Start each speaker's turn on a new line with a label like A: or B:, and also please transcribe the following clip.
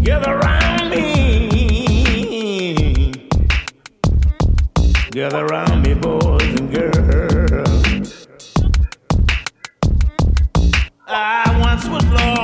A: Gather round me. Gather round me, boys and girls. I once was lost.